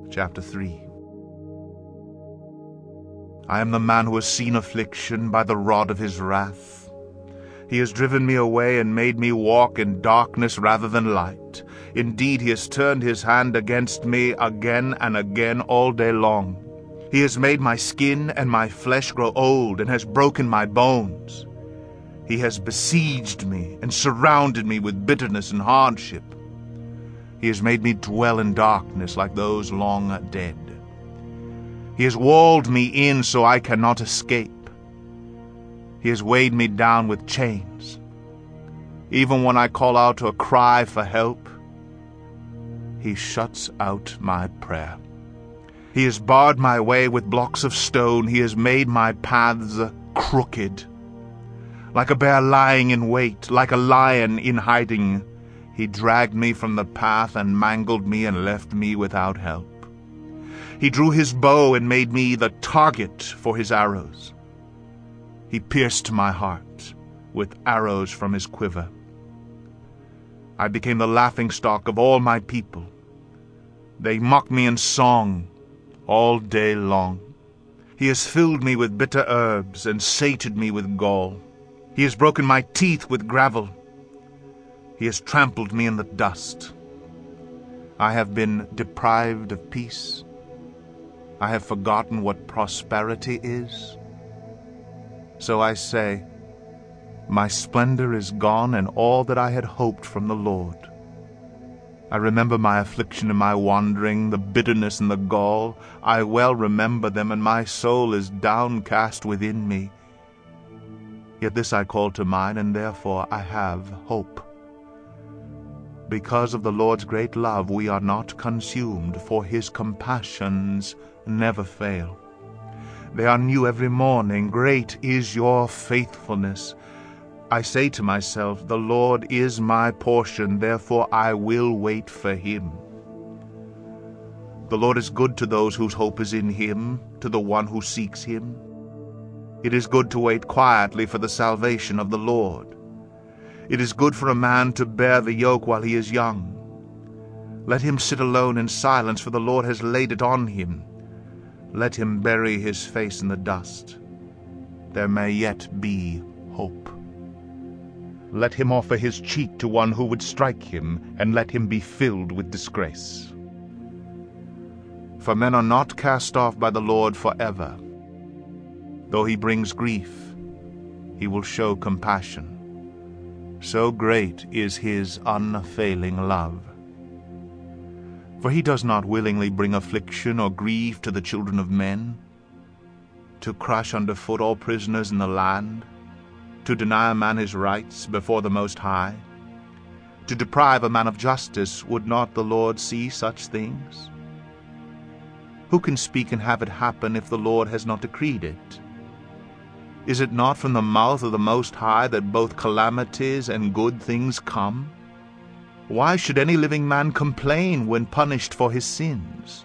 Chapter 3. I am the man who has seen affliction by the rod of his wrath. He has driven me away and made me walk in darkness rather than light. Indeed, he has turned his hand against me again and again all day long. He has made my skin and my flesh grow old and has broken my bones. He has besieged me and surrounded me with bitterness and hardship. He has made me dwell in darkness like those long dead. He has walled me in so I cannot escape. He has weighed me down with chains. Even when I call out to a cry for help, he shuts out my prayer. He has barred my way with blocks of stone. He has made my paths crooked. Like a bear lying in wait, like a lion in hiding, he dragged me from the path and mangled me and left me without help. He drew his bow and made me the target for his arrows. He pierced my heart with arrows from his quiver. I became the laughingstock of all my people. They mocked me in song all day long. He has filled me with bitter herbs and sated me with gall. He has broken my teeth with gravel. He has trampled me in the dust. I have been deprived of peace. I have forgotten what prosperity is. So I say, my splendor is gone and all that I had hoped from the Lord. I remember my affliction and my wandering, the bitterness and the gall. I well remember them, and my soul is downcast within me. Yet this I call to mind, and therefore I have hope. Because of the Lord's great love we are not consumed, for his compassions never fail. They are new every morning. Great is your faithfulness. I say to myself, the Lord is my portion, therefore I will wait for him. The Lord is good to those whose hope is in him, to the one who seeks him. It is good to wait quietly for the salvation of the Lord. It is good for a man to bear the yoke while he is young. Let him sit alone in silence, for the Lord has laid it on him. Let him bury his face in the dust. There may yet be hope. Let him offer his cheek to one who would strike him, and let him be filled with disgrace. For men are not cast off by the Lord forever. Though he brings grief, he will show compassion. So great is his unfailing love. For he does not willingly bring affliction or grief to the children of men, to crush underfoot all prisoners in the land, to deny a man his rights before the Most High, to deprive a man of justice. Would not the Lord see such things? Who can speak and have it happen if the Lord has not decreed it? Is it not from the mouth of the Most High that both calamities and good things come? Why should any living man complain when punished for his sins?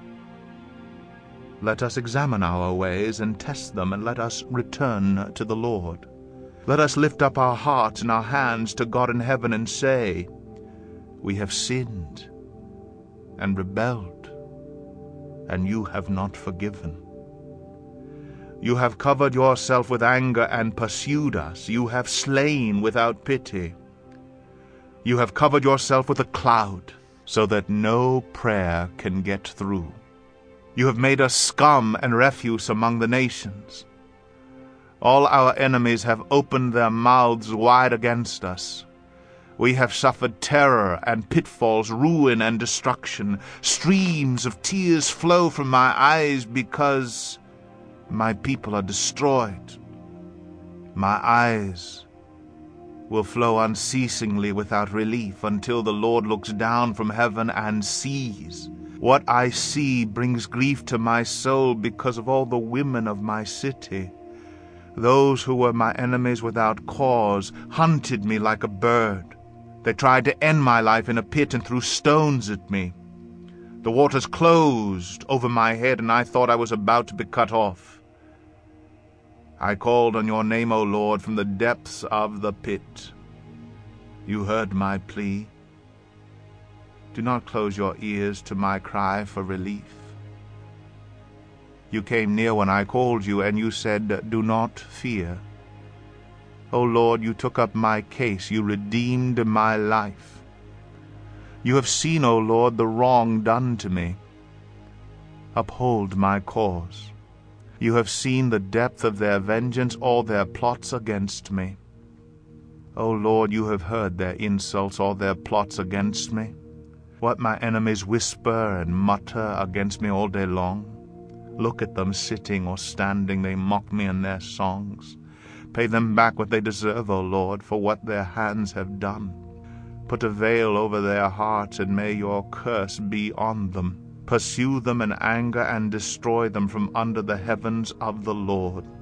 Let us examine our ways and test them, and let us return to the Lord. Let us lift up our hearts and our hands to God in heaven and say, we have sinned and rebelled, and you have not forgiven. You have covered yourself with anger and pursued us. You have slain without pity. You have covered yourself with a cloud, so that no prayer can get through. You have made us scum and refuse among the nations. All our enemies have opened their mouths wide against us. We have suffered terror and pitfalls, ruin and destruction. Streams of tears flow from my eyes because my people are destroyed. My eyes will flow unceasingly without relief until the Lord looks down from heaven and sees. What I see brings grief to my soul because of all the women of my city. Those who were my enemies without cause hunted me like a bird. They tried to end my life in a pit and threw stones at me. The waters closed over my head, and I thought I was about to be cut off. I called on your name, O Lord, from the depths of the pit. You heard my plea. Do not close your ears to my cry for relief. You came near when I called you, and you said, "Do not fear." O Lord, you took up my case, you redeemed my life. You have seen, O Lord, the wrong done to me. Uphold my cause. You have seen the depth of their vengeance, all their plots against me. O Lord, you have heard their insults, all their plots against me. What my enemies whisper and mutter against me all day long. Look at them sitting or standing, they mock me in their songs. Pay them back what they deserve, O Lord, for what their hands have done. Put a veil over their hearts, and may your curse be on them. Pursue them in anger and destroy them from under the heavens of the Lord.